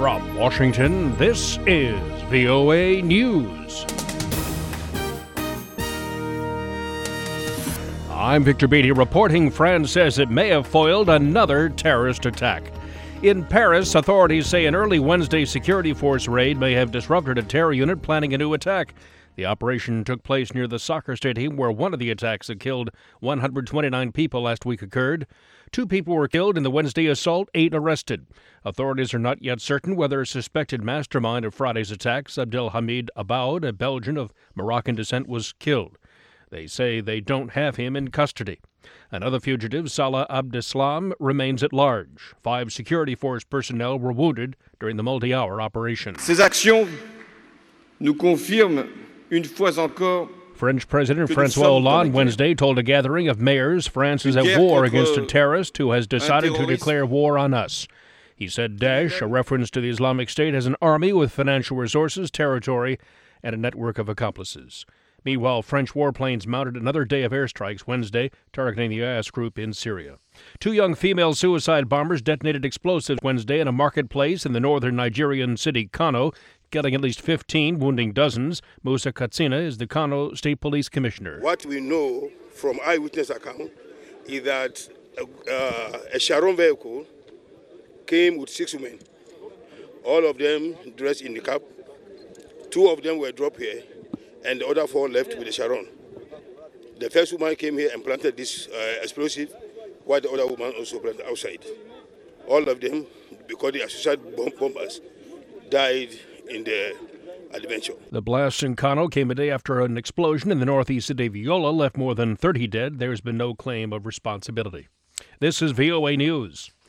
From Washington, this is VOA News. I'm Victor Beatty reporting France says it may have foiled another terrorist attack. In Paris, authorities say an early Wednesday security force raid may have disrupted a terror unit planning a new attack. The operation took place near the soccer stadium where one of the attacks that killed 129 people last week occurred. 2 people were killed in the Wednesday assault, 8 arrested. Authorities are not yet certain whether a suspected mastermind of Friday's attacks, Abdelhamid Aboud, a Belgian of Moroccan descent, was killed. They say they don't have him in custody. Another fugitive, Salah Abdeslam, remains at large. 5 security force personnel were wounded during the multi-hour operation. Ces actions nous confirment une fois encore. French President François Hollande Wednesday told a gathering of mayors France is at war against a terrorist who has decided to declare war on us. He said Daesh, a reference to the Islamic State, has an army with financial resources, territory, and a network of accomplices. Meanwhile, French warplanes mounted another day of airstrikes Wednesday, targeting the IS group in Syria. 2 young female suicide bombers detonated explosives Wednesday in a marketplace in the northern Nigerian city Kano, killing at least 15, wounding dozens. Musa Katsina is the Kano State Police Commissioner. What we know from eyewitness account is that a Sharon vehicle came with 6 women. All of them dressed in niqab. 2 of them were dropped here, and the other 4 left with the Sharon. The first woman came here and planted this explosive, while the other woman also planted outside. All of them, because they are suicide bombers, died in the adventure. The blast in Kano came a day after an explosion in the northeast city of Yola left more than 30 dead. There's been no claim of responsibility. This is VOA News.